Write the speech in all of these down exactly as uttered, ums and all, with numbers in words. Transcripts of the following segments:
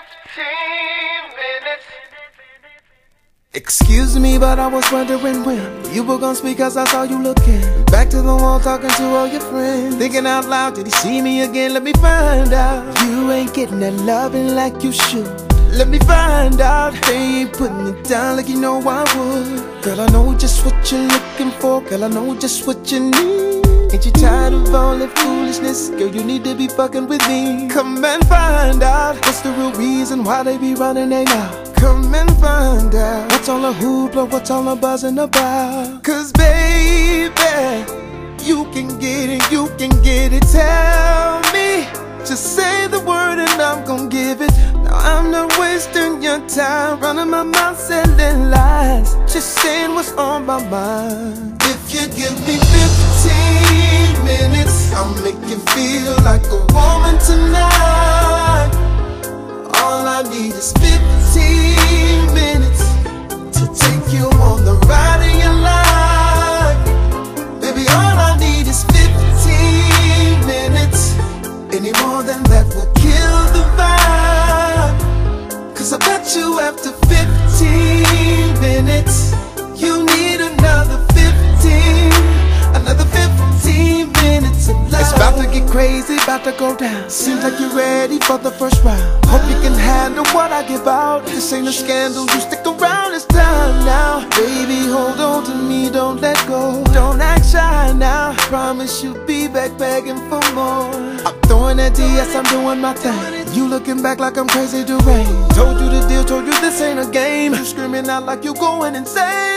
fifteen minutes. Excuse me, but I was wondering when you were gonna speak, cause I saw you looking back to the wall, talking to all your friends. Thinking out loud, did he see me again? Let me find out. You ain't getting that loving like you should. Let me find out. They ain't putting it down like you know I would. Girl, I know just what you're looking for. Girl, I know just what you need. Ain't you tired of all that foolishness? Girl, you need to be fucking with me. Come and find out what's the real reason why they be running their mouth. Come and find out what's all the hoopla, what's all the buzzing about. Cause baby, you can get it, you can get it. Tell me, just say the word and I'm gon' give it. Now I'm not wasting your time, running my mouth, selling lies, just saying what's on my mind. If you give me fifteen minutes, I'll make you feel like a woman tonight. All I need is fifteen minutes to take you on the ride of your life. Baby, all I need is fifteen minutes. Any more than that will kill the vibe. Cause I bet you after fifteen minutes you need another fifteen. Another fifteen minutes of love. It's about to get crazy, about to go down. Seems like you're ready for the first round. Hope you can handle what I give out. This ain't a scandal, you stick around, it's time now. Baby, hold on to me, don't let go. Don't act shy now. Promise you'll be back begging for more. I'm throwing that D S, I'm doing my thing. You looking back like I'm crazy deranged. Told you the deal, told you this ain't a game. You screaming out like you going insane.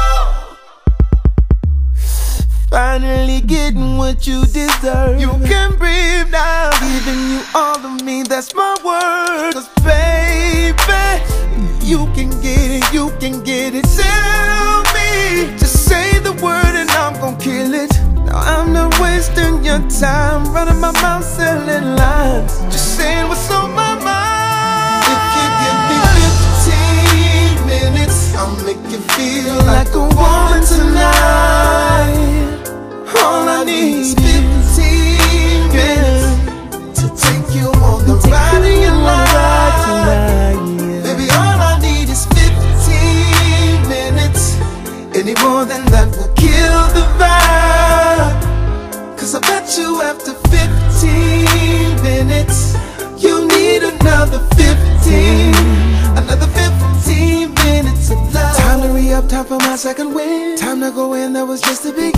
Finally getting what you deserve. You can breathe now, giving you all of me, that's my word. Cause baby, you can get it, you can get it. Tell me, just say the word and I'm gon' kill it. Now I'm not wasting your time, running my mouth, selling lines, just saying what's on my mind. If you give me fifteen minutes, I'll make you feel like a woman tonight. All I need is fifteen minutes to take you on the ride of your life. Baby, all I need is fifteen minutes. Any more than that will kill the vibe. Cause I bet you after fifteen minutes you need another fifteen. Another fifteen minutes of love. Time to re-up, time for my second win. Time to go in, that was just the beginning.